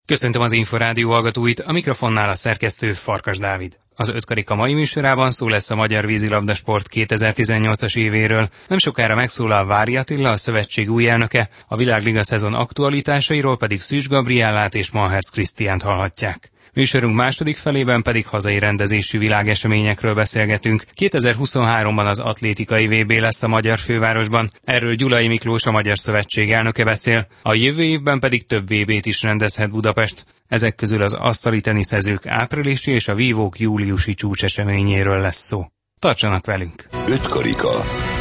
Köszöntöm az Inforádió hallgatóit, a mikrofonnál a szerkesztő Farkas Dávid. Az ötkarika mai műsorában szó lesz a magyar vízilabdasport 2018-as évéről. Nem sokára megszólal Vári Attila, a szövetség új elnöke, a Világliga szezon aktualitásairól pedig Szűcs Gabriellát és Malherz Krisztiánt hallhatják. Műsorunk második felében pedig hazai rendezésű világeseményekről beszélgetünk. 2023-ban az atlétikai VB lesz a magyar fővárosban. Erről Gyulai Miklós, a Magyar Szövetség elnöke beszél. A jövő évben pedig több VB-t is rendezhet Budapest. Ezek közül az asztali teniszezők áprilisi és a vívók júliusi csúcseseményéről lesz szó. Tartsanak velünk! Ötkarika.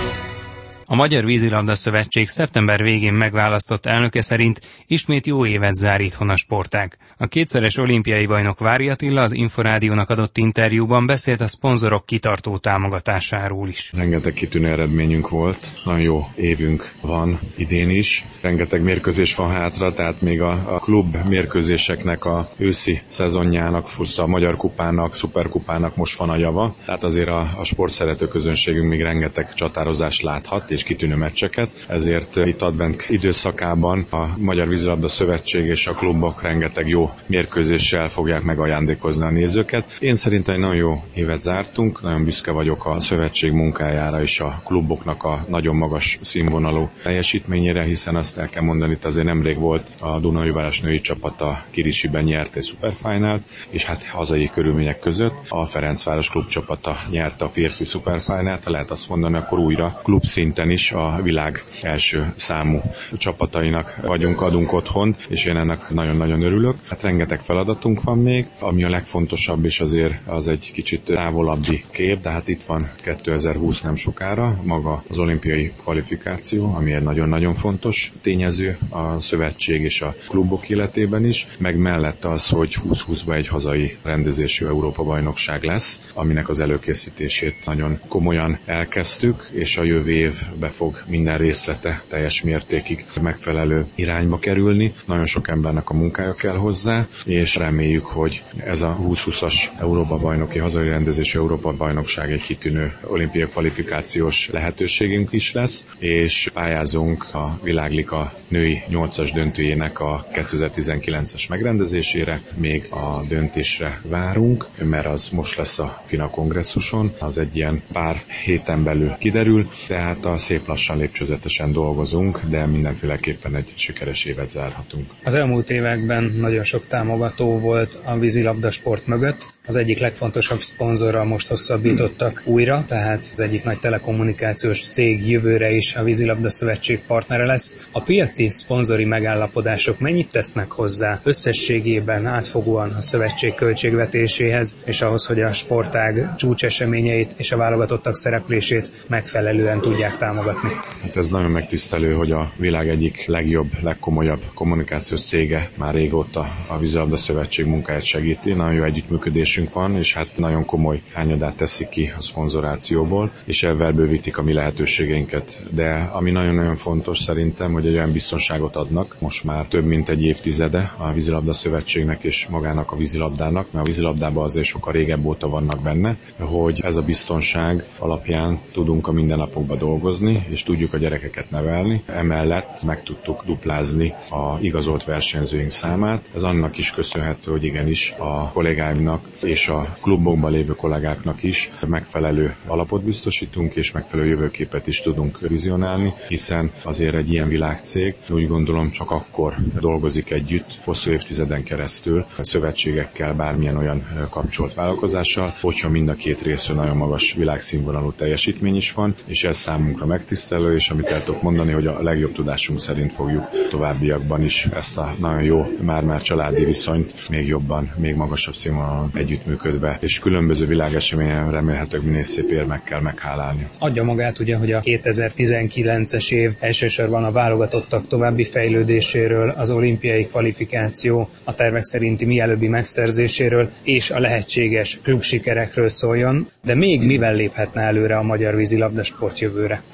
A Magyar Vízilabda Szövetség szeptember végén megválasztott elnöke szerint ismét jó évet zár itthon a sportág. A kétszeres olimpiai bajnok Vári Attila az Inforádiónak adott interjúban beszélt a szponzorok kitartó támogatásáról is. Rengeteg kitűnő eredményünk volt, nagyon jó évünk van idén is. Rengeteg mérkőzés van hátra, tehát még a klub mérkőzéseknek a őszi szezonjának, a Magyar Kupának, Szuperkupának most van a java. Tehát azért a sportszerető közönségünk még rengeteg csatározást láthat, és kitűnő meccseket, ezért itt advent időszakában a Magyar Vízilabda Szövetség és a klubok rengeteg jó mérkőzéssel fogják megajándékozni a nézőket. Én szerintem egy nagyon jó évet zártunk, nagyon büszke vagyok a szövetség munkájára és a kluboknak a nagyon magas színvonalú teljesítményére, hiszen azt el kell mondani, itt azért nemrég volt a Dunaújváros női csapata Kirisiben nyert egy szuperfájnált, és hát hazai körülmények között a Ferencváros klubcsapata nyerte a férfi szuperfájnált, lehet azt mondani, akkor újra klubszinten is a világ első számú csapatainak adunk otthont, és én ennek nagyon-nagyon örülök. Hát rengeteg feladatunk van még, ami a legfontosabb, és azért az egy kicsit távolabbi kép, de hát itt van 2020 nem sokára, maga az olimpiai kvalifikáció, ami egy nagyon-nagyon fontos tényező a szövetség és a klubok életében is, meg mellett az, hogy 2020-ban egy hazai rendezésű Európa-bajnokság lesz, aminek az előkészítését nagyon komolyan elkezdtük, és a jövő év be fog minden részlete teljes mértékig megfelelő irányba kerülni. Nagyon sok embernek a munkája kell hozzá, és reméljük, hogy ez a 2020-as Európa-bajnoki hazai rendezésű Európa-bajnokság egy kitűnő olimpiai kvalifikációs lehetőségünk is lesz, és pályázunk a Világliga női 8-as döntőjének a 2019-es megrendezésére. Még a döntésre várunk, mert az most lesz a FINA kongresszuson, az egy ilyen pár héten belül kiderül, tehát a szép lassan lépcsőzetesen dolgozunk, de mindenféleképpen egy sikeres évet zárhatunk. Az elmúlt években nagyon sok támogató volt a vízilabdasport mögött. Az egyik legfontosabb szponzorral most hosszabbítottak újra, tehát az egyik nagy telekommunikációs cég jövőre is a Vízilabda Szövetség partnere lesz. A piaci szponzori megállapodások mennyit tesznek hozzá összességében átfogóan a szövetség költségvetéséhez, és ahhoz, hogy a sportág csúcseseményeit és a válogatottak szereplését megfelelően tudják támogatni? Hát ez nagyon megtisztelő, hogy a világ egyik legjobb, legkomolyabb kommunikációs cége már régóta a Vízilabda Szövetség munkáját segíti. Nagyon jó együttműködésünk van, és hát nagyon komoly hányadát teszik ki a szponzorációból, és ebben bővítik a mi lehetőségeinket. De ami nagyon-nagyon fontos szerintem, hogy egy olyan biztonságot adnak, most már több mint egy évtizede a Vízilabda Szövetségnek és magának a vízilabdának, mert a vízilabdában azért sokkal régebb óta vannak benne, hogy ez a biztonság alapján tudunk a mindennapokban dolgozni, és tudjuk a gyerekeket nevelni. Emellett meg tudtuk duplázni a igazolt versenyzőink számát. Ez annak is köszönhető, hogy igenis a kollégáimnak és a klubokban lévő kollégáknak is megfelelő alapot biztosítunk, és megfelelő jövőképet is tudunk vizionálni, hiszen azért egy ilyen világcég úgy gondolom csak akkor dolgozik együtt hosszú évtizeden keresztül a szövetségekkel, bármilyen olyan kapcsolt vállalkozással, hogyha mind a két részről nagyon magas világszínvonalú teljesítmény is van, és ez számunkra megtisztelő, és amit el tudok mondani, hogy a legjobb tudásunk szerint fogjuk továbbiakban is ezt a nagyon jó, már családi viszonyt még jobban, még magasabb színvonalon együttműködve, és különböző világeseményen remélhetőleg minél szép érmekkel meghálálni. Adja magát ugye, hogy a 2019-es év elsősorban a válogatottak további fejlődéséről, az olimpiai kvalifikáció a tervek szerinti mielőbbi megszerzéséről és a lehetséges klubsikerekről szóljon, de még mivel léphetne előre a magyar vízilabdasport jövőre?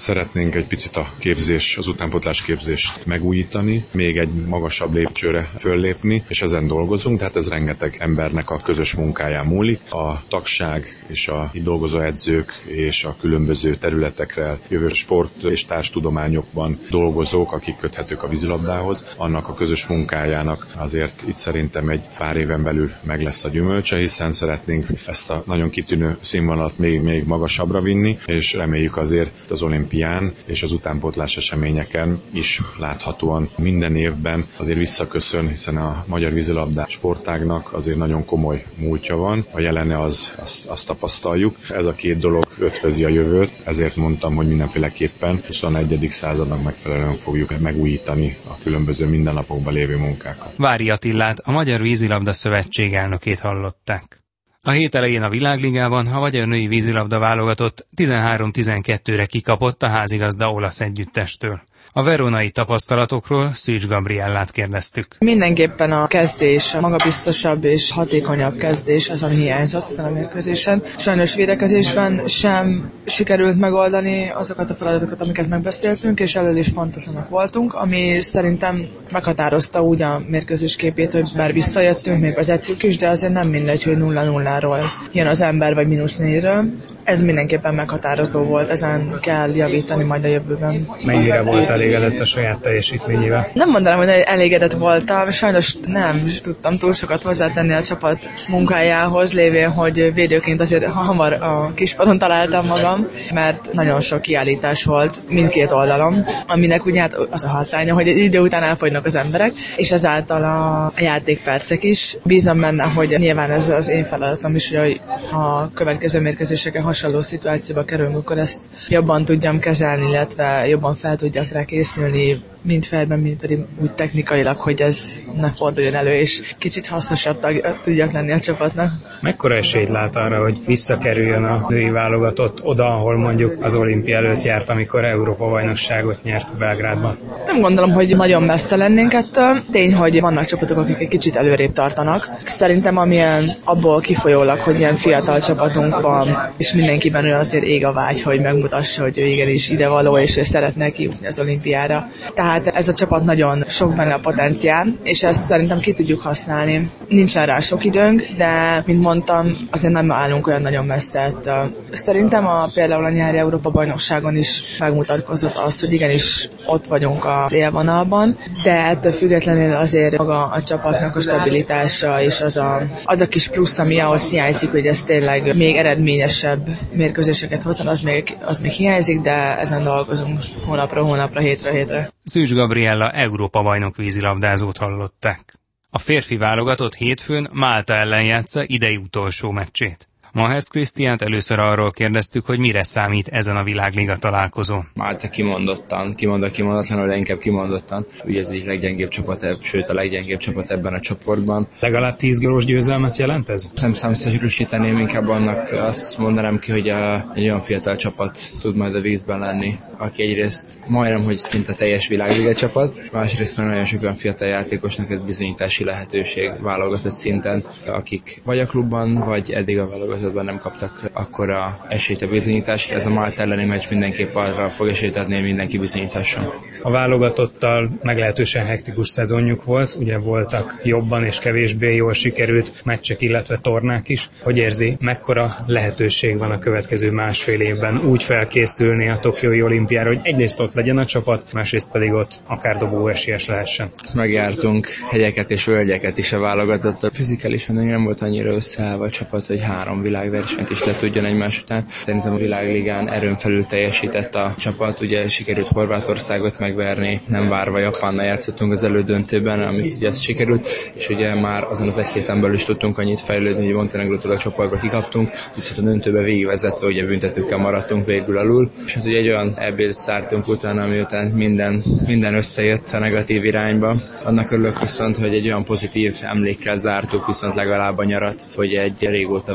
Szeretnénk egy picit az utánpótlás képzést megújítani, még egy magasabb lépcsőre föllépni, és ezen dolgozunk, tehát ez rengeteg embernek a közös munkáján múlik. A tagság és a itt dolgozó edzők és a különböző területekre jövő sport és társtudományokban dolgozók, akik köthetők a vízilabdához, annak a közös munkájának azért itt szerintem egy pár éven belül meg lesz a gyümölcse, hiszen szeretnénk ezt a nagyon kitűnő színvonalat még magasabbra vinni, és reméljük azért az olimpián és az utánpótlás eseményeken is láthatóan minden évben azért visszaköszön, hiszen a magyar vízilabda sportágnak azért nagyon komoly múltja van. A jelene azt tapasztaljuk. Ez a két dolog ötvözi a jövőt, ezért mondtam, hogy mindenféleképpen 21. századnak megfelelően fogjuk megújítani a különböző mindennapokban lévő munkákat. Vári Attillát, a Magyar Vízilabda Szövetség elnökét hallották. A hét elején a Világligában a magyar női vízilabda válogatott 13-12-re kikapott a házigazda olasz együttestől. A veronai tapasztalatokról Szűcs Gabriellát kérdeztük. Mindenképpen a kezdés, a magabiztosabb és hatékonyabb kezdés az, ami hiányzott ezen a mérkőzésen. Sajnos védekezésben sem sikerült megoldani azokat a feladatokat, amiket megbeszéltünk, és elől is pontosanak voltunk, ami szerintem meghatározta úgy a mérkőzés képét, hogy bár visszajöttünk, még vezettük is, de azért nem mindegy, hogy 0-0-ról jön az ember, vagy -4-ről. Ez mindenképpen meghatározó volt, ezen kell javítani majd a jövőben. Mennyire volt elégedett a saját teljesítményével? Nem mondanám, hogy elégedett voltam, sajnos nem tudtam túl sokat hozzátenni a csapat munkájához, lévén, hogy védőként azért hamar a kispadon találtam magam, mert nagyon sok kiállítás volt mindkét oldalon, aminek ugye hát az a hátránya, hogy egy idő után elfogynak az emberek, és ezáltal a játékpercek is. Bízom benne, hogy nyilván ez az én feladatom is, hogy a következő mérkőzéseken hasonló szituációba kerülünk, akkor ezt jobban tudjam kezelni, illetve jobban fel tudjak rá készülni, mind fejben, mind pedig úgy technikailag, hogy ez ne forduljon elő, és kicsit hasznosabb tudjak lenni a csapatnak. Mekkora esélyt lát arra, hogy visszakerüljön a női válogatott oda, ahol mondjuk az olimpia előtt járt, amikor Európa-bajnokságot nyert Belgrádban? Nem gondolom, hogy nagyon messze lennénk ettől. Tény, hogy vannak csapatok, akik egy kicsit előrébb tartanak. Szerintem amilyen abból kifolyólag, hogy ilyen fiatal csapatunk van, és mindenkiben ő azért ég a vágy, hogy megmutassa, hogy ő igenis idevaló, és szeretne kijutni az olimpiára. Tehát ez a csapat nagyon sok benne a potenciál, és ezt szerintem ki tudjuk használni. Nincsen rá sok időnk, de, mint mondtam, azért nem állunk olyan nagyon messze. Szerintem például a nyári Európa-bajnokságon is megmutatkozott az, hogy igenis ott vagyunk az élvonalban, de ettől függetlenül azért maga a csapatnak a stabilitása, és az a kis plusz, ami ahhoz hiányzik, hogy ez tényleg még eredményesebb mérkőzéseket hozzon, az még hiányzik, de ezen dolgozunk hónapra, hétre. Szűcs Gabriella Európa-bajnok vízilabdázót hallották. A férfi válogatott hétfőn Málta ellen játsza idei utolsó meccsét. Mahersz Krisztiánt először arról kérdeztük, hogy mire számít ezen a világliga találkozón. Málta kimondatlanul, de inkább kimondottan. Ugye ez egy leggyengébb csapat, sőt a leggyengébb csapat ebben a csoportban. Legalább 10 gólós győzelmet jelent ez? Nem számszerűsíteném, inkább annak azt mondanám ki, hogy egy olyan fiatal csapat tud majd a vízben lenni, aki egyrészt majdnem, hogy szinte teljes világliga csapat, másrészt már nagyon sok olyan fiatal játékosnak ez bizonyítási lehetőség válogatott szinten, akik vagy a klubban, vagy eddig a válogatott nem kaptak akkora esélyt a bizonyításra. Ez a Málta elleni meccs mindenképp arra fog esélyt adni, hogy mindenki bizonyíthasson. A válogatottal meglehetősen hektikus szezonjuk volt, ugye voltak jobban és kevésbé jól sikerült meccsek, illetve tornák is. Hogy érzi, mekkora lehetőség van a következő másfél évben úgy felkészülni a Tokiói olimpiára, hogy egyrészt ott legyen a csapat, másrészt pedig ott akár dobó esélyes lehessen? Megjártunk hegyeket és völgyeket is a válogatottal. Fizikálisan nem volt annyira összeállva a csapat, hogy 3 világversenyt is le tudjon egymás után. Szerintem a világligán erőn felül teljesített a csapat, ugye sikerült Horvátországot megverni, nem várva Japánnal játszottunk az elődöntőben, amit ugye ezt sikerült, és ugye már azon az egy héten belül is tudtunk annyit fejlődni, hogy Montenegrótól a csoportba kikaptunk, viszont a döntőbe végigvezetve ugye büntetőkkel maradtunk végül alul, és hát ugye egy olyan EB-t szártunk utána, miután minden összejött a negatív irányba. Annak örülök viszont, hogy egy olyan pozitív emlékkel zártuk viszont legalább a nyarat, hogy egy régóta várt arany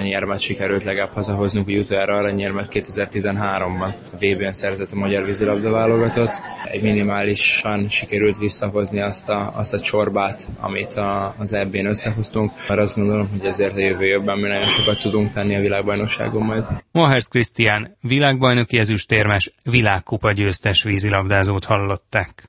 aranyérmet sikerült legalább hazahoznunk, hogy utoljára aranyérmet 2013-ban a VB-n szerzett a magyar vízilabda válogatott. Egy minimálisan sikerült visszahozni azt a csorbát, amit az EB-n összehoztunk, mert azt gondolom, hogy ezért a jövő évben mi nagyon sokat tudunk tenni a világbajnokságon majd. Mahersz Krisztián világbajnoki ezüstérmes, világkupa győztes vízilabdázót hallották.